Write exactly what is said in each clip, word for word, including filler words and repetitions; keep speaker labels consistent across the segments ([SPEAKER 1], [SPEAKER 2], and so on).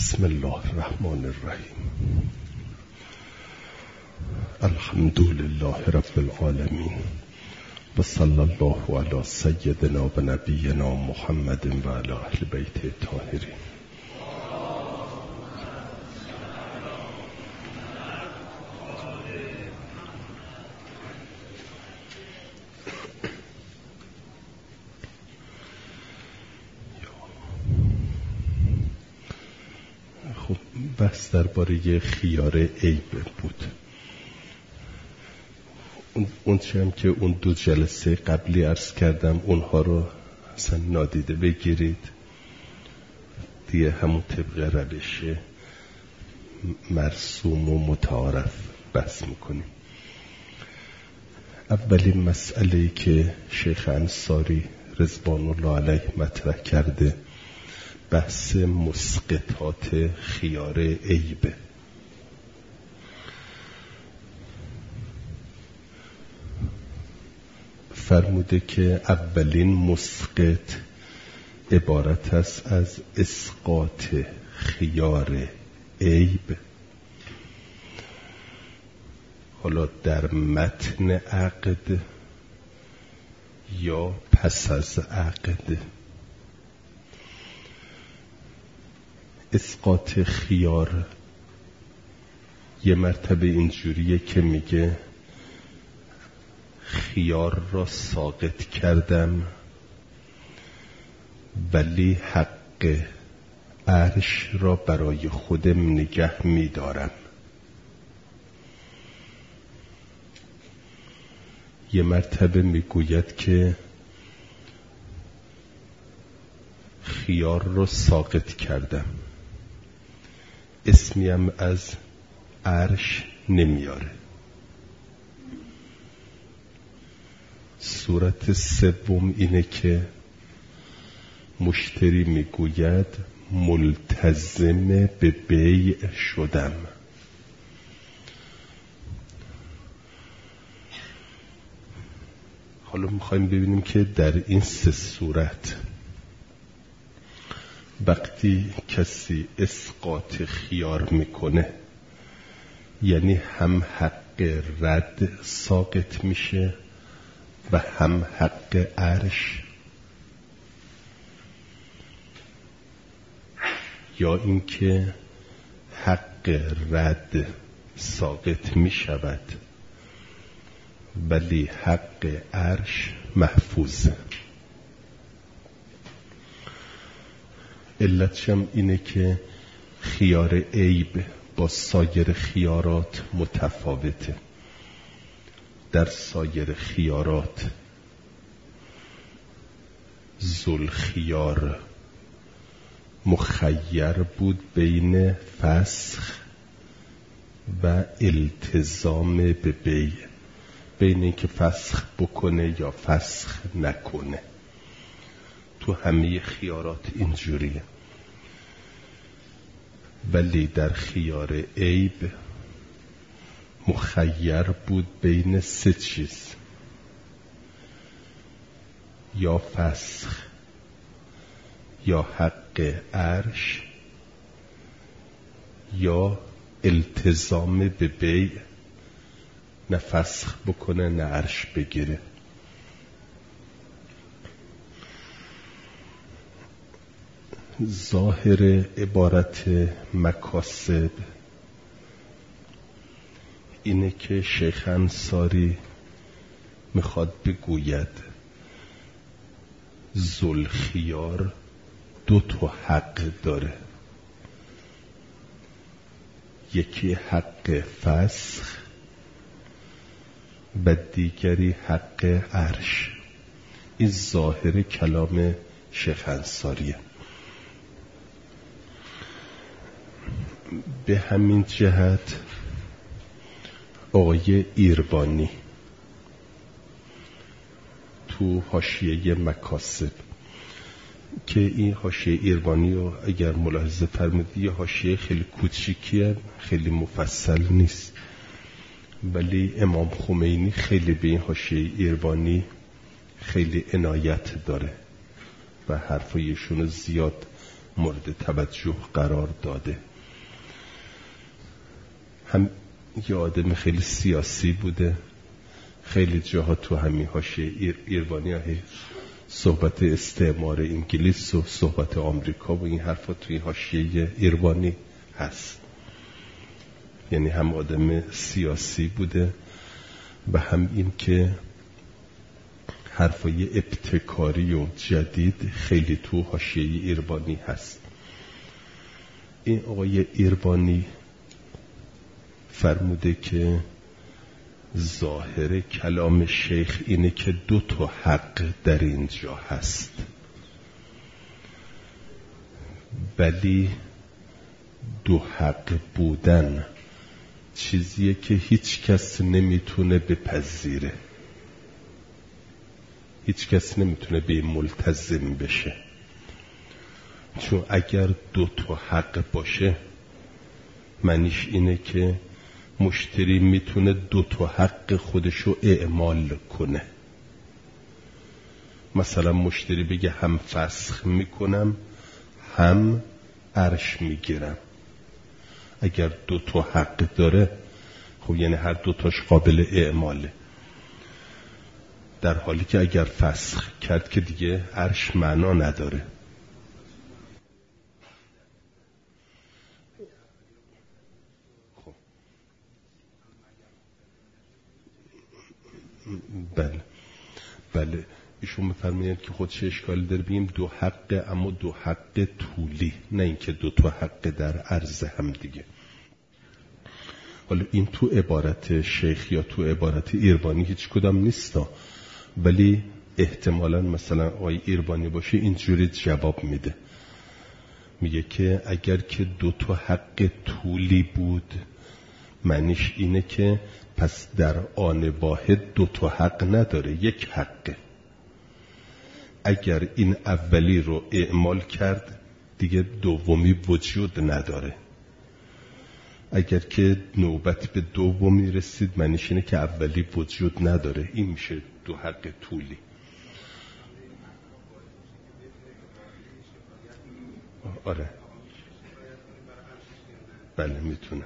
[SPEAKER 1] بسم الله الرحمن الرحیم. الحمد لله رب العالمین و صلی الله علی سیدنا و نبینا محمد و علی اهل بیت الطاهرین. بحث درباره خیار عیب بود. اون چیم که اون دو جلسه قبلی عرض کردم اونها رو اصلا نادیده بگیرید، دیگه همون طبق روش مرسوم و متعارف بحث میکنیم. اولین مسئله‌ای که شیخ انصاری رضوان الله علیه مطرح کرده بحث مسقطات خیار عیبه. فرموده که اولین مسقط عبارت است از اسقاط خیار عیب، حالا در متن عقد یا پس از عقد. اسقاط خیار یه مرتبه اینجوریه که میگه خیار را ساقط کردم ولی حق عرش را برای خودم نگه میدارم. یه مرتبه میگوید که خیار را ساقط کردم، اسمیم از عرش نمیاره. صورت سوم اینه که مشتری میگوید ملتزم به بیع شدم. حالا میخوایم ببینیم که در این سه صورت وقتی کسی اسقاط خیار میکنه یعنی هم حق رد ساقط میشه و هم حق عرش، یا اینکه حق رد ساقط میشود ولی حق عرش محفوظه. علتشم اینه که خیار عیب با سایر خیارات متفاوته. در سایر خیارات ذوالخیار مخیر بود بین فسخ و التزام به بیع، بین اینکه فسخ بکنه یا فسخ نکنه. تو همه خیارات اینجوریه. ولی در خیار عیب مخیر بود بین سه چیز: یا فسخ، یا حق عرش، یا التزام به بیع، نه فسخ بکنه نه عرش بگیره. ظاهر عبارت مکاسب اینه که شیخ انصاری میخواد بگوید ذوالخیار دو تا حق داره، یکی حق فسخ و دیگری حق عرش. این ظاهر کلام شیخ انصاریه. به همین جهت آقای ایربانی تو حاشیه مکاسب، که این حاشیه ایربانی رو اگر ملاحظه فرمودید یه حاشیه خیلی کوچیکیه، خیلی مفصل نیست، ولی امام خمینی خیلی به این حاشیه ایربانی خیلی عنایت داره و حرفایشون زیاد مورد توجه قرار داده. هم یه آدم خیلی سیاسی بوده، خیلی جاها تو همین حاشیه ایر ایرانی ها صحبت استعمار انگلیس و صحبت آمریکا و این حرفا توی حاشیه ایرانی هست. یعنی هم آدم سیاسی بوده و هم این که حرفای ابتکاری و جدید خیلی تو حاشیه ایرانی هست. این آقای ایرانی فرموده که ظاهر کلام شیخ اینه که دو تا حق در اینجا هست، ولی دو حق بودن چیزیه که هیچ کس نمیتونه بپذیره، هیچ کس نمیتونه به ملتزم بشه. چون اگر دو تا حق باشه معنیش اینه که مشتری میتونه دو تا حق خودشو اعمال کنه. مثلا مشتری بگه هم فسخ میکنم هم عرش میگیرم. اگر دو تا حق داره خب یعنی هر دو تاش قابل اعماله، در حالی که اگر فسخ کرد که دیگه عرش معنا نداره. خب بله بله ایشون میفرمایند که خودش اشکال داره بگیم دو حق، اما دو حق طولی، نه اینکه دو تا حق در عرض هم دیگه. حالا این تو عبارت شیخ یا تو عبارت ایرانی هیچ کدام نیستا، ولی احتمالاً مثلا آقای ایرانی باشه اینجوری جواب میده، میگه که اگر که دو تا حق طولی بود معنیش اینه که پس در آن واحد دو تا حق نداره، یک حقه. اگر این اولی رو اعمال کرد دیگه دومی وجود نداره. اگر که نوبت به دومی رسید معنیش اینه که اولی وجود نداره. این میشه دو حق طولی. آره بله میتونم.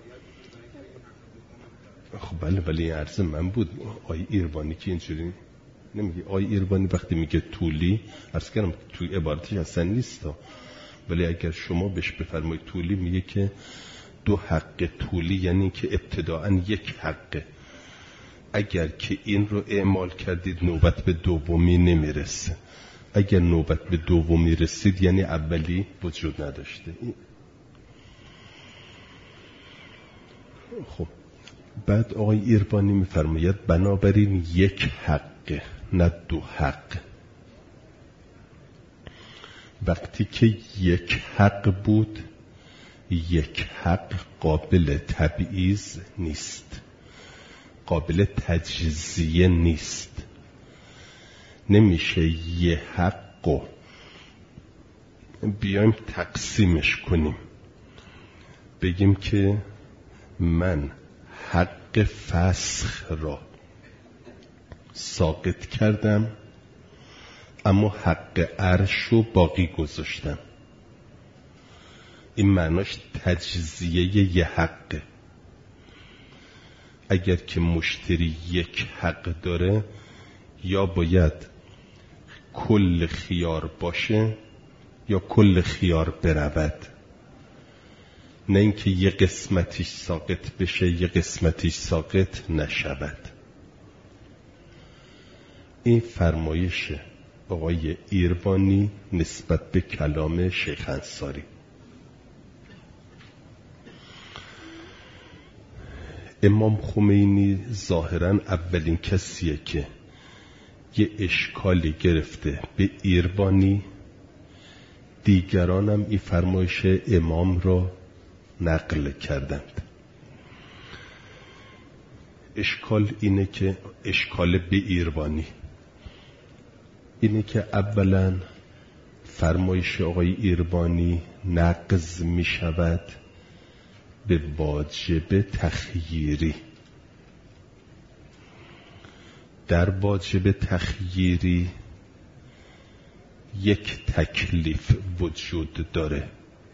[SPEAKER 1] خب بله بله این عرض من بود. آی ایرانی که اینجوری نمیگه. آی ایرانی وقتی میگه طولی عرض کردم توی عبارتش اصلا نیست، ولی اگر شما بهش بفرمایید طولی میگه که دو حق طولی، یعنی که ابتداعا یک حقه. اگر که این رو اعمال کردید نوبت به دومی نمیرسه. اگر نوبت به دومی رسید یعنی اولی وجود نداشته. خب بعد آقای ایرانی میفرماید بنابراین یک حق نه دو حق. وقتی که یک حق بود یک حق قابل تبعیض نیست، قابل تجزیه نیست. نمیشه یه حق بیایم تقسیمش کنیم بگیم که من حق فسخ را ساقط کردم اما حق عرش رو باقی گذاشتم. این معناش تجزیه یه حقه. اگر که مشتری یک حق داره یا باید کل خیار باشه یا کل خیار برود، نه اینکه یه قسمتیش ساقط بشه یه قسمتیش ساقط نشود. این فرمایش آقای ایرانی نسبت به کلام شیخ انصاری. امام خمینی ظاهراً اولین کسیه که یه اشکالی گرفته به ایرانی، دیگران هم این فرمایش امام را نقل کردند. اشکال اینه که اشکال به ایرانی اینه که اولا فرمایش آقای ایرانی نقض می شود به واجب تخییری. در واجب تخییری یک تکلیف وجود داره،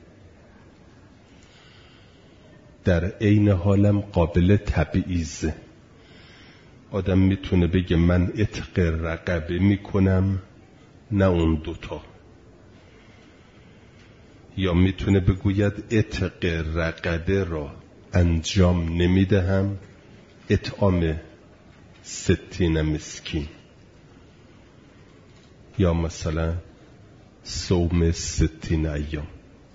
[SPEAKER 1] در عین حالم قابل تبعیضه. آدم میتونه بگه من عتق رقبه میکنم نه اون دوتا، یا میتونه بگوید عتق رقبه را انجام نمیدهم، اطعام ستین مسکین، یا مثلا صوم ستین ایام.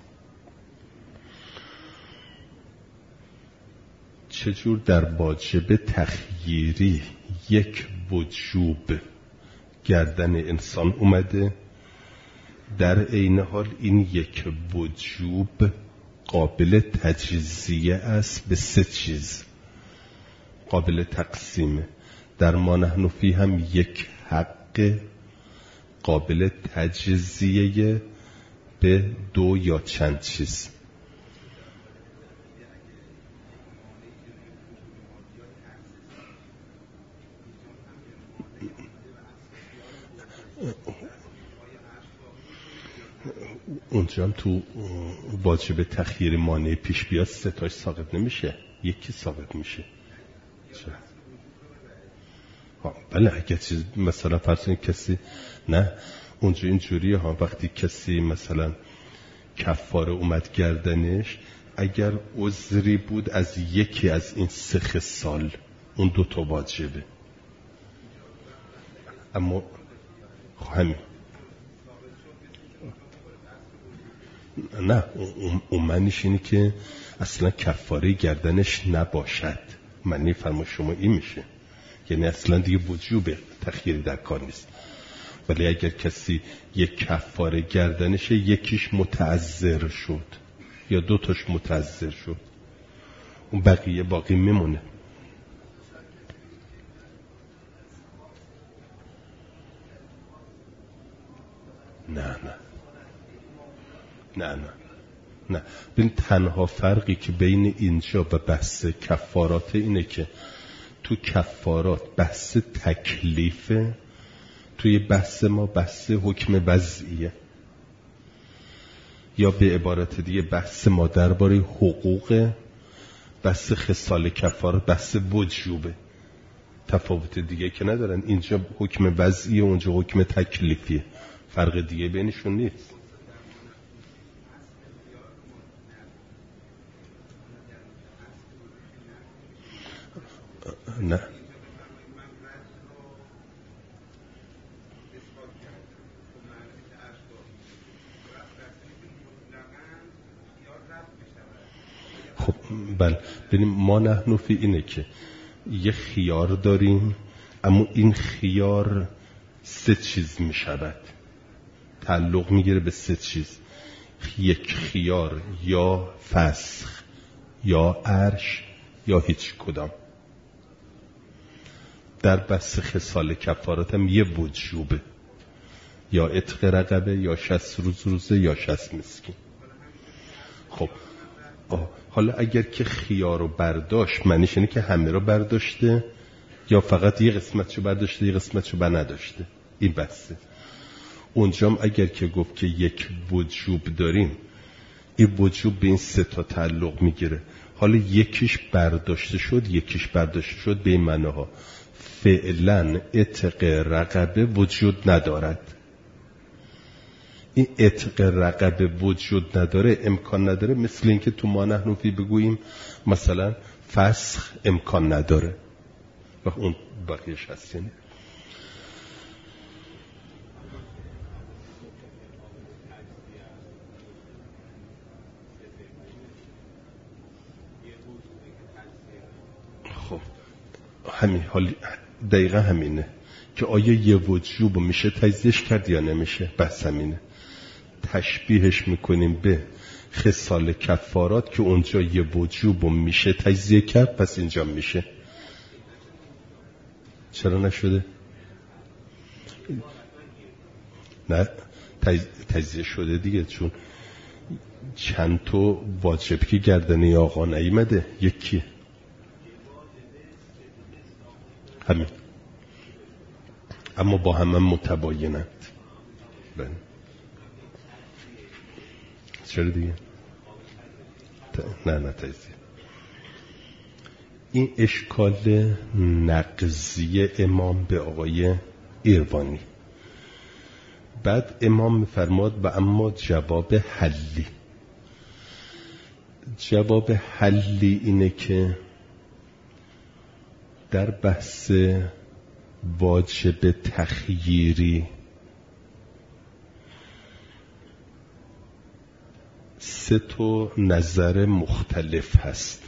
[SPEAKER 1] چجور در واجب تخییری یک وجوب گردن انسان اومده، در عین حال این یک وجوب قابل تجزیه است به سه چیز، قابل تقسیمه. در ما نحن فی هم یک حق قابل تجزیه به دو یا چند چیز. اونجا هم تو واجب تخییر مانع پیش بیاد سه تاش ساقط نمیشه، یکی ساقط میشه. بله اگه چیز مثلا فرض کنید کسی نه اونجا اینجوریه ها، وقتی کسی مثلا کفاره اومد گردنش، اگر عذری بود از یکی از این سه خصال اون دوتا واجبه. اما همین نه اون معنیش اینه که اصلا کفاره گردنش نباشد، معنی فرما شما این میشه، یعنی اصلا دیگه وجوب تخییری در کار نیست. ولی اگر کسی یک کفاره گردنشه، یکیش متعذر شد یا دوتاش متعذر شد، اون بقیه باقی میمونه. نه نه نه نه نه ببین تنها فرقی که بین اینجا و بحث کفارات اینه که تو کفارات بحث تکلیفه، توی بحث ما بحث حکم وضعیه، یا به عبارت دیگه بحث ما درباره حقوق، بحث خصال کفارات بحث وجوبه. تفاوت دیگه که ندارن، اینجا حکم وضعیه اونجا حکم تکلیفیه، فرق دیگه بینشون نیست. نه خب بله ببینیم ما نحن فی اینه که یه خیار داریم، اما این خیار سه چیز می شود، تعلق می گیره به سه چیز. یک خیار یا فسخ یا عرش یا هیچ کدام. در بحث خصال کفارات هم یه وجوبه، یا عتق رقبه یا شصت روز روزه یا شصت مسکین. خب آه. حالا اگر که خیار رو برداشت معنیش اینه که همه رو برداشته یا فقط یه قسمتشو برداشته یه قسمتشو بر نداشته، این بحثه. اونجام اگر که گفت که یک وجوب داریم، این وجوب به این سه تا تعلق میگیره. حالا یکیش برداشته شد یکیش برداشته شد به این معناها فعلا عتق رقبه وجود ندارد. این عتق رقبه وجود نداره، امکان نداره، مثل اینکه تو ما نحن فی بگوییم مثلا فسخ امکان نداره و اون بقیهش هست. یعنی خب همین حالی دقیقا همینه که آیا یه وجوب میشه تجزیهش کرد یا نمیشه. بس همینه، تشبیهش میکنیم به خصال کفارات که اونجا یه وجوب میشه تجزیه کرد، پس اینجا میشه. چرا نشده؟ نه تجزیه شده دیگه، چون چند تا واجب که گردنه آقا نیامده، یکی همین، اما با هم متباینند. بله چرا دیگه؟ نه نه تجزیه. این اشکال نقضی امام به آقای ایروانی. بعد امام میفرماد و اما جواب حلی. جواب حلی اینه که در بحث واجب تخییری سه تا نظر مختلف هست.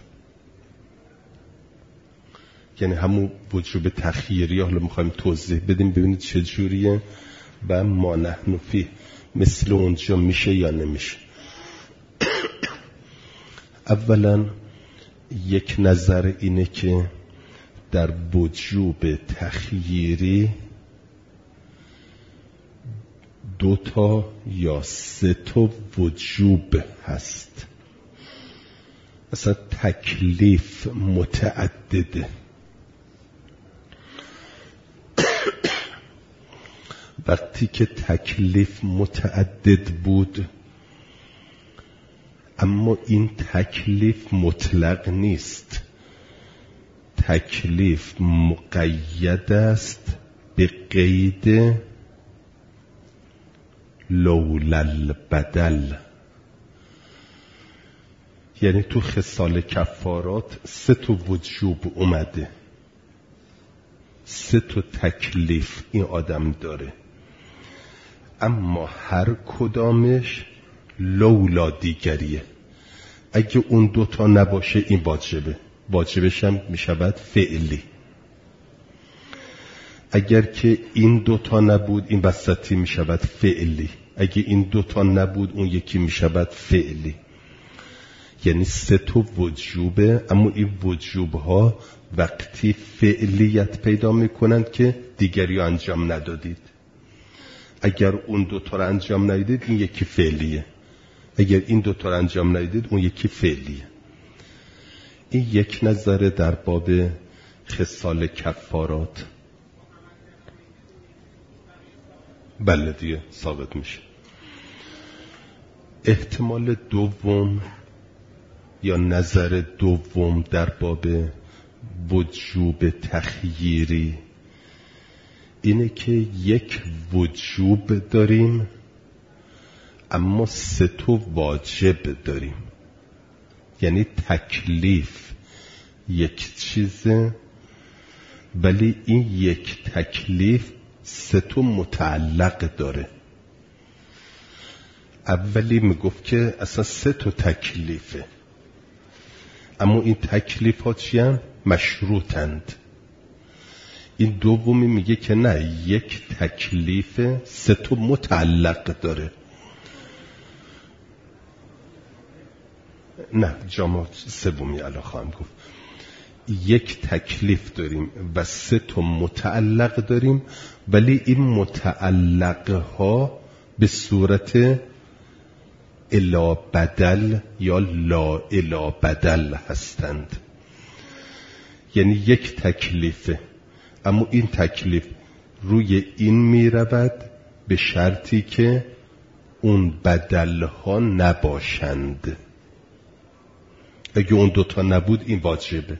[SPEAKER 1] یعنی همون وجوب تخییری حالا میخوایم توضیح بدیم ببینید چه جوریه و ما نحن فیه مثل اونجا میشه یا نمیشه. اولا یک نظر اینه که در وجوب تخییری دو تا یا سه تا وجوب هست. اصلا تکلیف متعدده. وقتی که تکلیف متعدد بود اما این تکلیف مطلق نیست، تکلیف مقید است به قید لولا البدل. یعنی تو خصال کفارات سه تا وجوب اومده، سه تا تکلیف این آدم داره، اما هر کدامش لولا دیگریه. اگه اون دوتا نباشه این واجبه، واجبش هم میشود فعلی. اگر که این دوتا نبود این وسطی میشود فعلی، اگه این دوتا نبود اون یکی میشود فعلی. یعنی سه تا وجوبه، اما این وجوبها وقتی فعلیت پیدا میکنند که دیگری رو انجام ندادید. اگر اون دوتا رو انجام ندید این یکی فعلیه، اگر این دوتا رو انجام ندید اون یکی فعلیه. این یک نظره در باب خصال کفارات. بله دیگه ثابت میشه. احتمال دوم یا نظر دوم در باب وجوب تخییری اینه که یک وجوب داریم اما سه تا واجب داریم. یعنی تکلیف یک چیزه ولی این یک تکلیف سه تا متعلق داره. اولی میگفت که اصلا سه تا تکلیفه، اما این تکلیف ها چی هم؟ مشروطند. این دومی میگه که نه، یک تکلیف سه تا متعلق داره. نه جامعه سومی الان خواهم گفت. یک تکلیف داریم و سه تا متعلق داریم، ولی این متعلق ها به صورت الا بدل یا لا الا بدل هستند. یعنی یک تکلیفه اما این تکلیف روی این می رود به شرطی که اون بدل ها نباشند. اگه اون دوتا نبود این واجبه.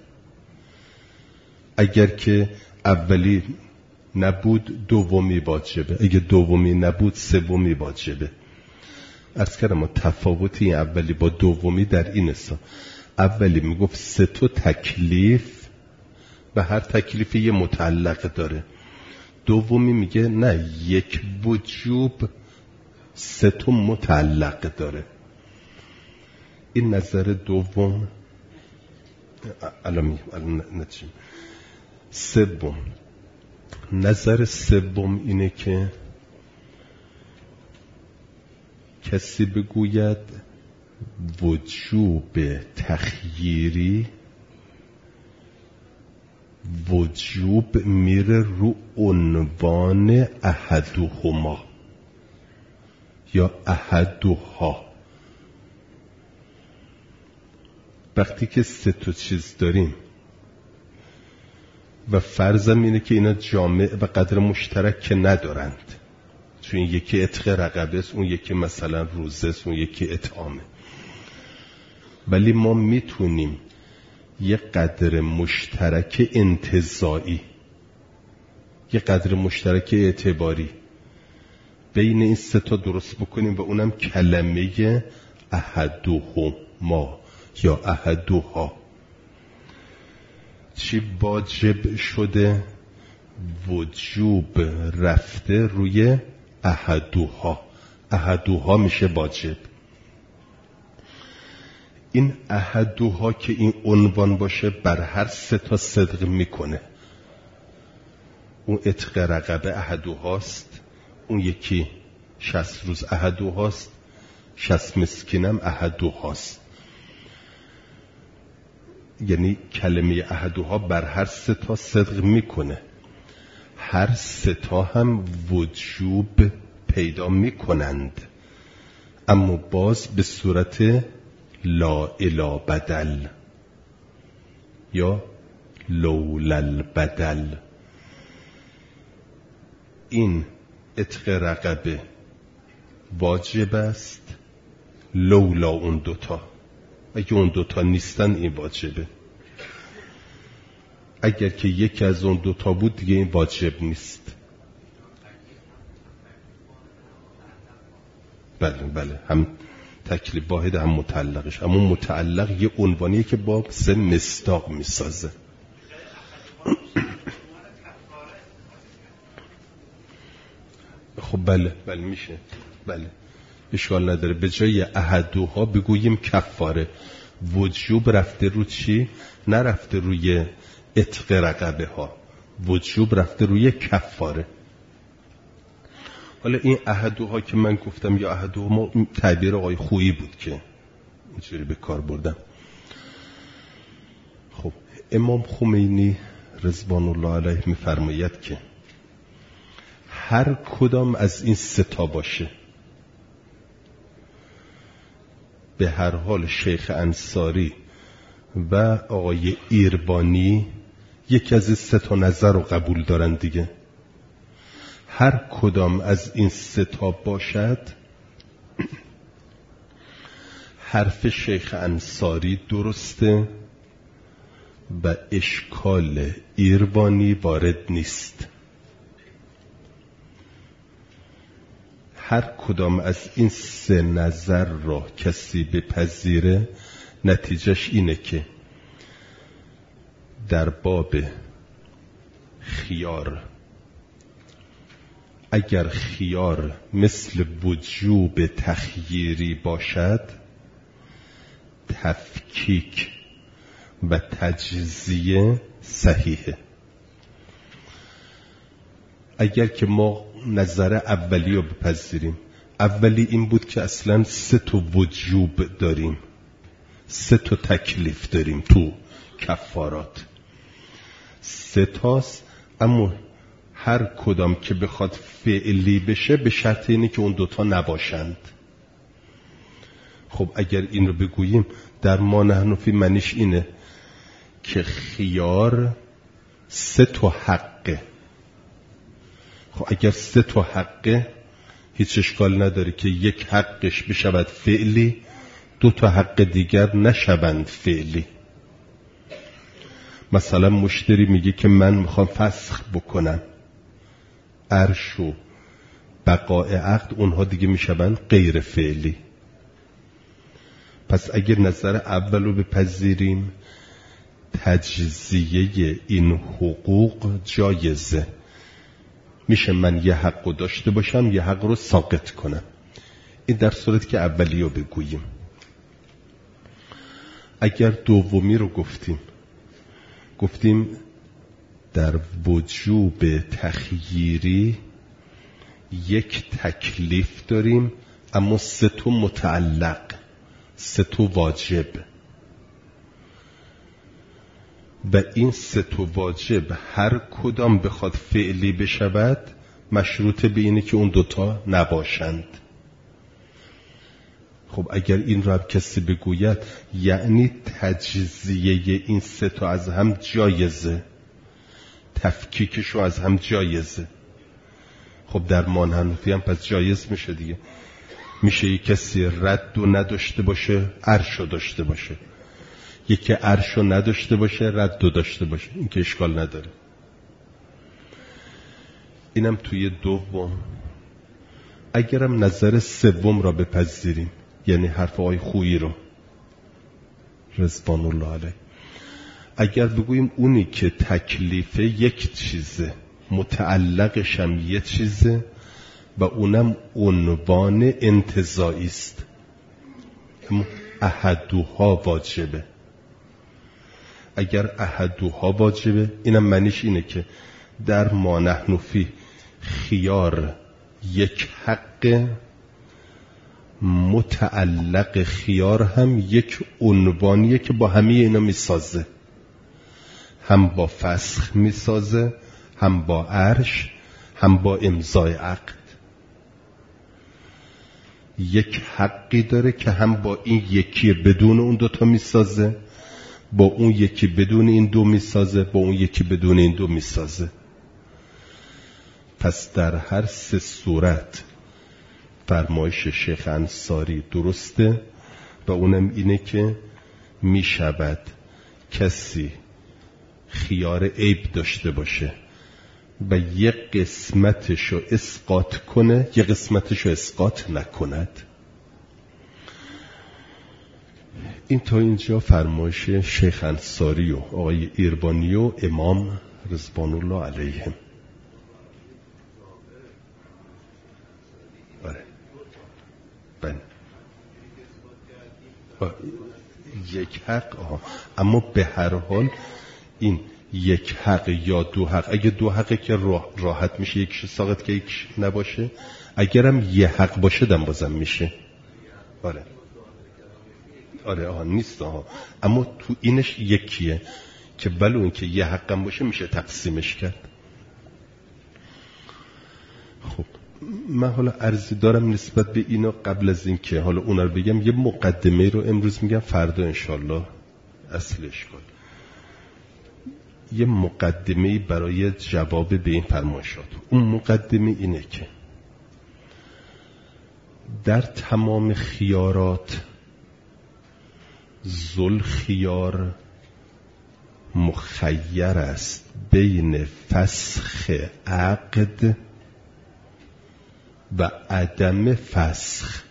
[SPEAKER 1] اگر که اولی نبود دومی واجبه، اگه دومی نبود سومی واجبه. عرض کردم تفاوت این اولی با دومی در این است. اولی میگفت سه تا تکلیف و هر تکلیف یه متعلق داره. دومی میگه نه، یک وجوب سه تا متعلق داره. این نظر دوم. الان میگم الان نچیم. سوم، نظر سوم اینه که کسی بگوید وجوب تخییری وجوب میره رو عنوان احدهما یا احدها. وقتی که سه تا چیز داریم و فرضم اینه که اینا جامع و قدر مشترک که ندارند، چون یکی عتق رقبه است، اون یکی مثلا روزه است، اون یکی اطعامه. ولی ما میتونیم یه قدر مشترک انتزاعی، یه قدر مشترک اعتباری بین این سه تا درست بکنیم و اونم کلمه احدهما یا احدها. چی واجب شده؟ وجوب رفته روی احدها. احدها میشه واجب. این احدها که این عنوان باشه بر هر سه تا صدق میکنه. اون عتق رقبه احدهاست، اون یکی شصت روز احدهاست، شصت مسکینم احدهاست. یعنی کلمه احدها بر هر سه تا صدق میکنه. هر سه تا هم وجوب پیدا میکنند، اما باز به صورت لا الا بدل یا لولل بدل. این عتق رقبه واجب است لولا اون دوتا. اگه اون دوتا نیستن این واجبه. اگر که یکی از اون دوتا بود دیگه این واجب نیست. بله بله، هم تکلیف واحد هم متعلقش. اما متعلق یه عنوانیه که با سه مصداق میسازه. خب بله بله میشه، بله اشکال نداره. به جای احدها بگوییم کفاره. وجوب رفته رو چی؟ نرفته روی عتق رقبه ها، وجوب رفته روی کفاره. حالا این احدها که من گفتم یا احدها تعبیر آقای خویی بود که اینجوری به کار بردم. خب امام خمینی رضوان الله علیه میفرماید که هر کدام از این سه تا باشه، به هر حال شیخ انصاری و آقای ایربانی یکی از این سه تا نظر رو قبول دارن دیگه. هر کدام از این سه تا باشد حرف شیخ انصاری درسته و اشکال ایربانی وارد نیست. هر کدام از این سه نظر را کسی بپذیره نتیجهش اینه که در باب خیار اگر خیار مثل وجوب تخییری باشد، تفکیک و تجزیه صحیحه. اگر که ما نظر اولی رو بپذیریم، اولی این بود که اصلا سه تا وجوب داریم، سه تا تکلیف داریم تو کفارات، سه تاست، اما هر کدام که بخواد فعلی بشه به شرط اینه که اون دوتا نباشند. خب اگر این رو بگوییم در ما نحن فی منیش اینه که خیار سه تا حقه. خب اگر سه تا حقه هیچ اشکال نداره که یک حقش بشود فعلی، دو تا حق دیگر نشوند فعلی. مثلا مشتری میگه که من میخوام فسخ بکنم، عرش و بقاء عقد اونها دیگه میشوند غیر فعلی. پس اگر نظر اول رو بپذیریم تجزیه این حقوق جایزه. میشه من یه حق رو داشته باشم یه حق رو ساقط کنم. این در صورت که اولی رو بگوییم. اگر دومی رو گفتیم گفتیم در وجوب تخییری یک تکلیف داریم اما سه تا متعلق، سه تا واجب، و این سه تا واجب هر کدام بخواد فعلی بشود مشروط به اینه که اون دوتا نباشند. خب اگر این رو هم کسی بگوید یعنی تجزیه این سه تا از هم جایزه، تفکیکشو از هم جایزه. خب در مانحنفی هم پس جایز میشه دیگه. میشه یک کسی رد و نداشته باشه، عرش رو داشته باشه، یکی عرش رو نداشته باشه، رد و داشته باشه، این که اشکال نداره. اینم توی دوم. اگرم نظر سوم را بپذیریم، یعنی حرف آقای خویی رو رضوان الله علیه، اگر بگوییم اونی که تکلیفه یک چیزه، متعلقش هم یک چیزه و اونم عنوان انتزاعی است، احدوها واجبه. اگر احدوها واجبه، اینم معنیش اینه که در ما نحن فی خیار یک حق، متعلق خیار هم یک عنوانیه که با همه اینا میسازه، هم با فسخ میسازه، هم با عرش، هم با امضای عقد. یک حقی داره که هم با این یکی بدون اون دوتا میسازه، با اون یکی بدون این دو میسازه، با اون یکی بدون این دو میسازه. پس در هر سه صورت فرمایش شیخ انصاری درسته و اونم اینه که می شود کسی خیار عیب داشته باشه و یک قسمتشو اسقاط کنه، یک قسمتشو اسقاط نکند. این تا اینجا فرمایش شیخ انصاری و آقای ایربانی و امام رضوان الله علیهم. یک حق آها. اما به هر حال این یک حق یا دو حق، اگه دو حقه که راحت میشه یکش ساقط که یکش نباشه، اگرم یه حق باشه دم بازم میشه. آره آره آها نیست آها. اما تو اینش یکیه که ولو این که یه حقم باشه میشه تقسیمش کرد. خب من حالا عرضی دارم نسبت به اینا. قبل از این که حالا اونا رو بگم، یه مقدمه رو امروز میگم، فردا انشالله اصلش کن. یه مقدمه برای جواب به این فرمایشات. اون مقدمه اینه که در تمام خیارات ذل خیار مخیر است بین فسخ عقد و عدم فسخ.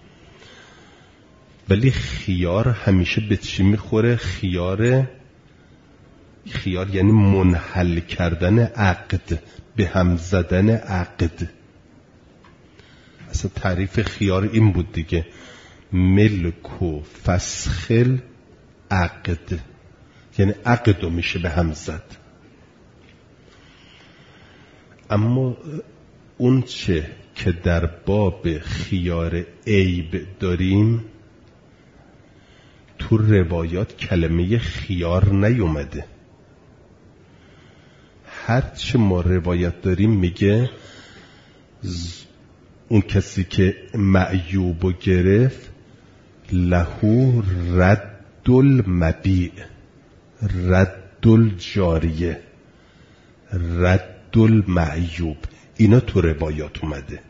[SPEAKER 1] ولی خیار همیشه به چی میخوره؟ خیار خیار یعنی منحل کردن عقد، به هم زدن عقد. اصلا تعریف خیار این بود دیگه، ملک و فسخ عقد، یعنی عقد رو میشه به هم زد. اما اون چه که در باب خیار عیب داریم، تو روایات کلمه خیار نیومده. هرچه ما روایت داریم میگه اون کسی که معیوبو گرفت لهو رد المبیع، رد الجاریه، رد المعیوب. اینا تو روایات اومده.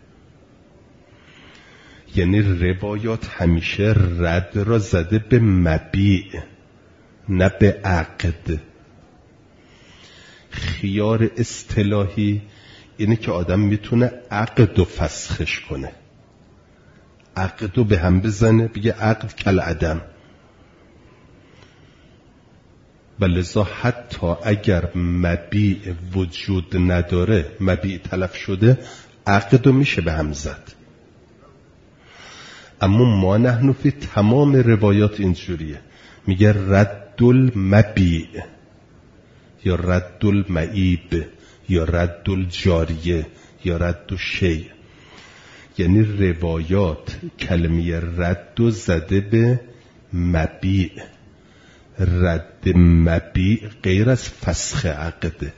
[SPEAKER 1] یعنی روایات همیشه رد را زده به مبیع نه به عقد. خیار اصطلاحی اینه که آدم میتونه عقد و فسخش کنه، عقد رو به هم بزنه، بگه عقد کل عدم. بلذا حتی اگر مبیع وجود نداره، مبیع تلف شده، عقد رو میشه به هم زد. اما ما نحن فی تمام روایات اینجوریه، میگه رد المبیع یا رد المعیب یا رد الجاریه یا رد الشیء. یعنی روایات کلمه رد و زده به مبیع. رد مبیع غیر از فسخ عقده.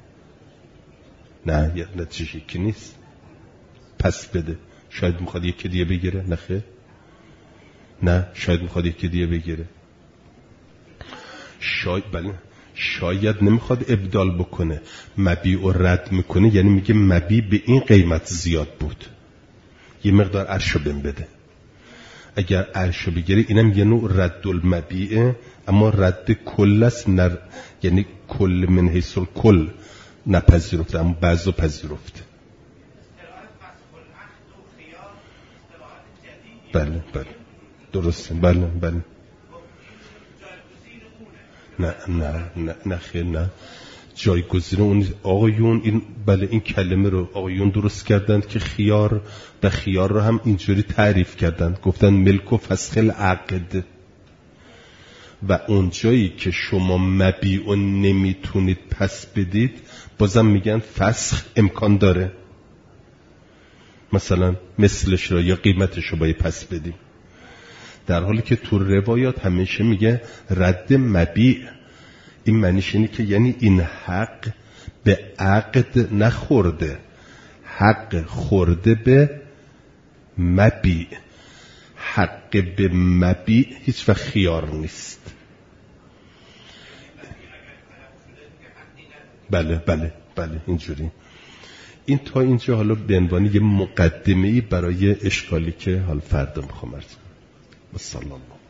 [SPEAKER 1] نه یه نتیجه که نیست، پس بده. شاید میخواد یکی دیگه بگیره، نه خیر، نه شاید میخواد یکی دیگه بگیره، شاید بله شاید نمیخواد ابدال بکنه، مبیع و رد میکنه، یعنی میگه مبیع به این قیمت زیاد بود، یه مقدار عرشو بهم بده. اگر عرشو بگیره اینم یه نوع رد المبیعه، اما رد کل است، نر... یعنی کل من حیث الکل نپذیرفته، اما بعضو پذیرفته. بله بله درسته، بله بله. نه نه نه نه خیر نه، جایگزین اون آقایون این بله این کلمه رو آقایون درست کردند که خیار و خیار رو هم اینجوری تعریف کردند، گفتن ملک و فسخ العقد. و اون جایی که شما مبیع و نمیتونید پس بدید بازم میگن فسخ امکان داره، مثلا مثلش رو یا قیمتش رو باید پس بدیم، در حالی که تو روایات همیشه میگه رد مبیع. این معنیش اینه که یعنی این حق به عقد نخورده، حق خورده به مبیع. حق به مبیع هیچ وقت خیار نیست. بله بله بله اینجوری. این تا اینجا حالا به عنوان یه مقدمه‌ای برای اشکالی که حال فردا میخوام عرض کنم. والسلام.